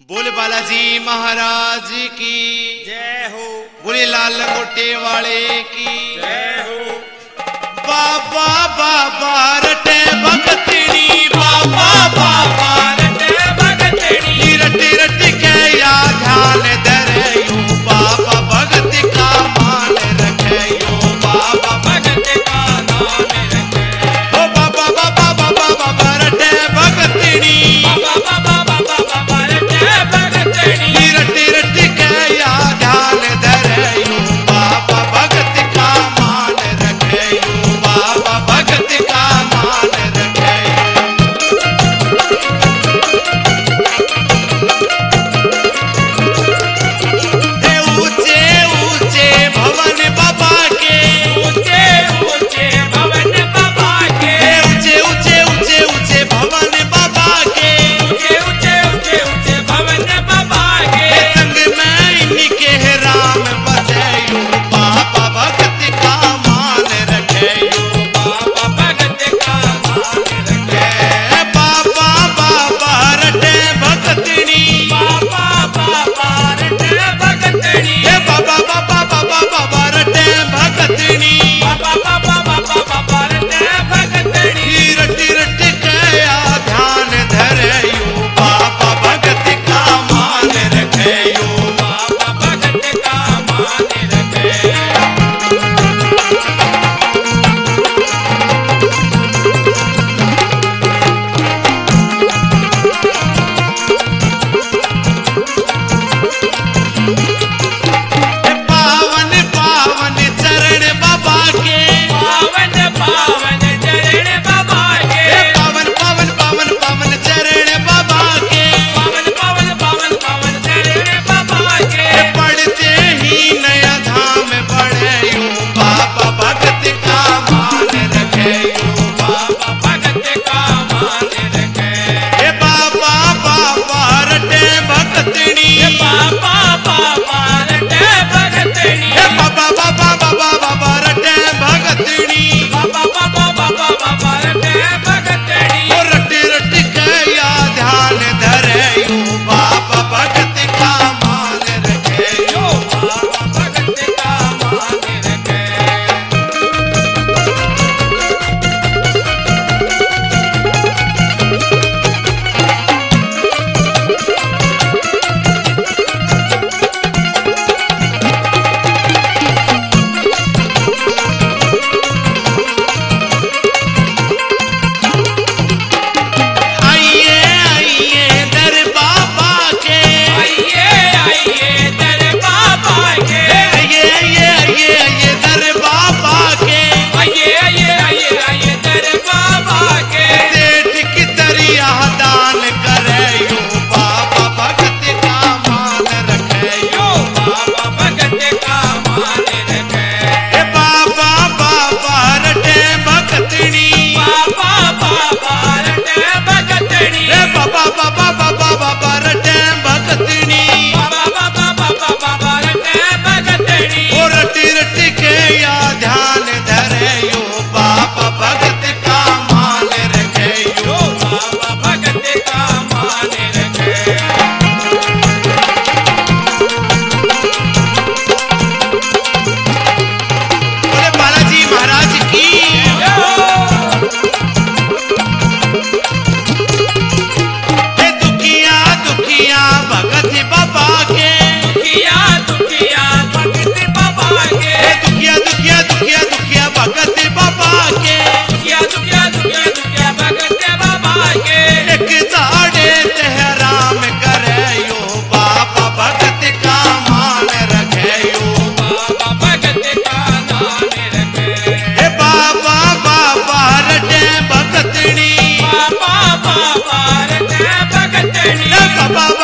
बोल बालाजी महाराज की जय हो। बोले लाल लंगोटे वाले की जय हो। बाबा बाबा रटे भगतनी बाबा बाबा रटे भगतनी रटी रटी के या ध्यान धरे यो बाबा भगत का मान रखे यो बाबा भगत का नाम रखे। ओ बाबा बाबा बाबा बाबा रटे भगतनी बाबा बाबा बाबा रटे भगतनी रटी रटी के या ध्यान धरे यो बाबा भगत का मान रखे यो बाबा भगत का मान रखे ऊंचे ऊंचे भवन बाबा के ऊंचे ऊंचे भवन बाबा के ऊंचे ऊंचे ऊंचे ऊंचे भवन बाबा के ऊंचे ऊंचे ऊंचे ऊंचे भवन बाबा के संग में इनके राम बसे यो बाबा भगत का मान रखे यो बाबा भगत का नाम रखे। बाबा बाबा रटे भगतनी बाबा बाबा रटे भगतनी बाबा बाबा बाबा बाबा रटे भगतनी बाबा बाबा बाबा रटे भगतनी रटी रटी कया ध्यान धरे यो बाबा भगत का मान रखे यो बाबा भगत का मान रखे। पावन पावन चरण बाबा के पावन पावन चरण बाबा के पावन पावन पावन पावन चरण बाबा के पावन पावन पावन पावन चरण बाबा के पढ़ते ही नया धाम बढ़े यो बाबा भगत का मान रखे यो बाबा भगत का मान रखे। बाबा बाबा रटे भगतनी बाबा बाबा रटे भगतनी बाबा बाबा बाबा बाबा रटे भगतनी बाबा बाबा बाबा रटे भगतनी रटी रटी कया ध्यान धरे यो बाबा भगत का मान रखे यो बाबा भगत का मान रखे। आइए आइए दर बाबा के आइए आइए दर बाबा के आइए आइए आइए आइए दर बाबा के आइए आइए आइए आइए दर बाबा के सेठ की तरिया दान करे यो बाबा भगत का मान रखे यो बाबा भगत का मान रखे। बाबा बाबा रटे भगतनी बाबा बाबा रटे भगतनी बाबा बाबा बाबा बाबा रटे भगतनी बाबा बाबा बाबा रटे भगतनी रटी रटी के या ध्यान धरे यो बाबा भगत का मान रखे यो यो बाबा भगत का मान रखे। बोले बालाजी महाराज की दुखिया दुखिया भगत बाबा के दुखिया दुखिया भगत बाबा के दुखिया दुखिया दुखिया दुखिया भगत बाबा के दुखिया दुखिया दुखिया दुखिया भगत बाबा के एक दाड़े तेहराम करे यो बाबा भगत का मान रखे यो बाबा भगत का नाम रखे। बाबा बाबा रटे भगतनी बाबा बाबा रटे भगतनी बाबा